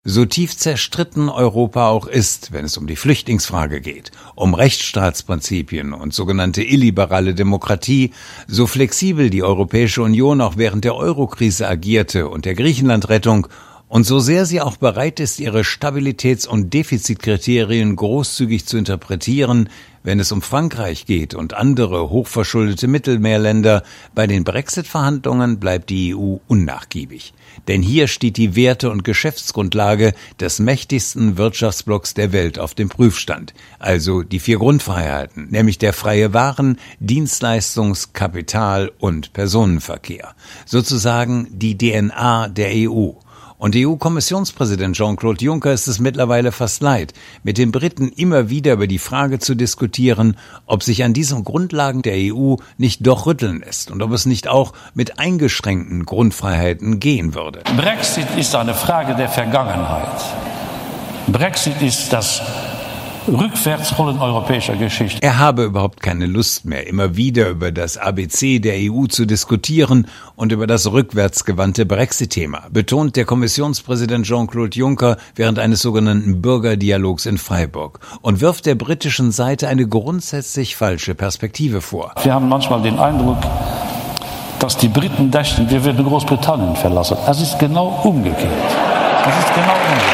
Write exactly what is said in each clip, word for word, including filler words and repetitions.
So tief zerstritten Europa auch ist, wenn es um die Flüchtlingsfrage geht, um Rechtsstaatsprinzipien und sogenannte illiberale Demokratie, so flexibel die Europäische Union auch während der Eurokrise agierte und der Griechenlandrettung und so sehr sie auch bereit ist, ihre Stabilitäts- und Defizitkriterien großzügig zu interpretieren, wenn es um Frankreich geht und andere hochverschuldete Mittelmeerländer, bei den Brexit-Verhandlungen bleibt die E U unnachgiebig. Denn hier steht die Werte- und Geschäftsgrundlage des mächtigsten Wirtschaftsblocks der Welt auf dem Prüfstand, also die vier Grundfreiheiten, nämlich der freie Waren-, Dienstleistungs-, Kapital- und Personenverkehr. Sozusagen die D N A der E U. Und E U-Kommissionspräsident Jean-Claude Juncker ist es mittlerweile fast leid, mit den Briten immer wieder über die Frage zu diskutieren, ob sich an diesen Grundlagen der E U nicht doch rütteln lässt und ob es nicht auch mit eingeschränkten Grundfreiheiten gehen würde. Brexit ist eine Frage der Vergangenheit. Brexit ist das Rückwärtsrollen europäischer Geschichte. Er habe überhaupt keine Lust mehr, immer wieder über das A B C der E U zu diskutieren und über das rückwärtsgewandte Brexit-Thema, betont der Kommissionspräsident Jean-Claude Juncker während eines sogenannten Bürgerdialogs in Freiburg und wirft der britischen Seite eine grundsätzlich falsche Perspektive vor. Wir haben manchmal den Eindruck, dass die Briten dächten, wir würden Großbritannien verlassen. Es ist genau umgekehrt. Es ist genau umgekehrt.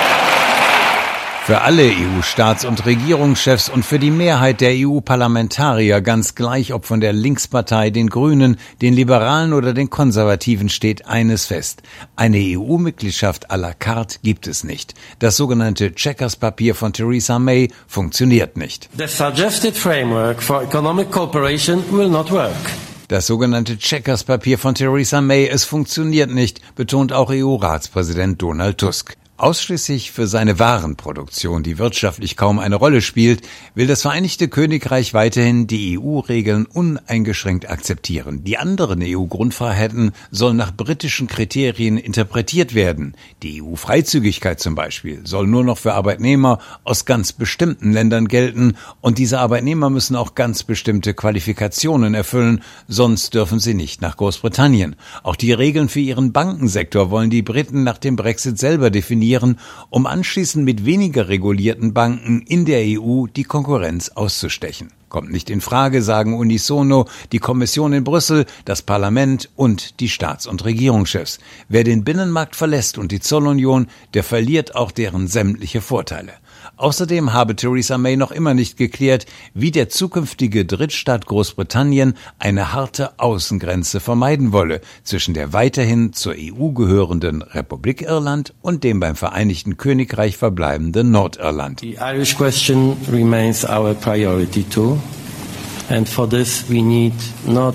Für alle E U-Staats- und Regierungschefs und für die Mehrheit der E U-Parlamentarier, ganz gleich ob von der Linkspartei, den Grünen, den Liberalen oder den Konservativen, steht eines fest. Eine E U-Mitgliedschaft à la carte gibt es nicht. Das sogenannte Chequers-Papier von Theresa May funktioniert nicht. The suggested framework for economic cooperation will not work. Das sogenannte Chequers-Papier von Theresa May, es funktioniert nicht, betont auch E U-Ratspräsident Donald Tusk. Ausschließlich für seine Warenproduktion, die wirtschaftlich kaum eine Rolle spielt, will das Vereinigte Königreich weiterhin die E U-Regeln uneingeschränkt akzeptieren. Die anderen E U-Grundfreiheiten sollen nach britischen Kriterien interpretiert werden. Die E U-Freizügigkeit zum Beispiel soll nur noch für Arbeitnehmer aus ganz bestimmten Ländern gelten und diese Arbeitnehmer müssen auch ganz bestimmte Qualifikationen erfüllen, sonst dürfen sie nicht nach Großbritannien. Auch die Regeln für ihren Bankensektor wollen die Briten nach dem Brexit selber definieren, um anschließend mit weniger regulierten Banken in der E U die Konkurrenz auszustechen. Kommt nicht in Frage, sagen unisono die Kommission in Brüssel, das Parlament und die Staats- und Regierungschefs. Wer den Binnenmarkt verlässt und die Zollunion, der verliert auch deren sämtliche Vorteile. Außerdem habe Theresa May noch immer nicht geklärt, wie der zukünftige Drittstaat Großbritannien eine harte Außengrenze vermeiden wolle zwischen der weiterhin zur E U gehörenden Republik Irland und dem beim Vereinigten Königreich verbleibenden Nordirland. The Irish question remains our priority too, and for this we need not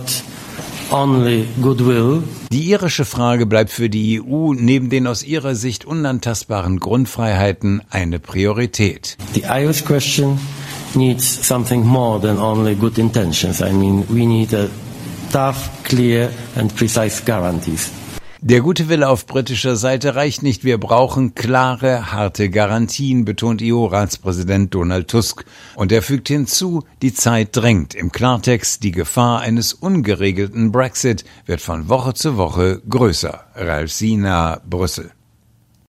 only goodwill. Die irische Frage bleibt für die E U neben den aus ihrer Sicht unantastbaren Grundfreiheiten eine Priorität. The Irish question needs something more than only good intentions. I mean, we need a tough, clear and precise guarantees. Der gute Wille auf britischer Seite reicht nicht. Wir brauchen klare, harte Garantien, betont E U-Ratspräsident Donald Tusk. Und er fügt hinzu, die Zeit drängt. Im Klartext, die Gefahr eines ungeregelten Brexit wird von Woche zu Woche größer. Ralf Sina, Brüssel.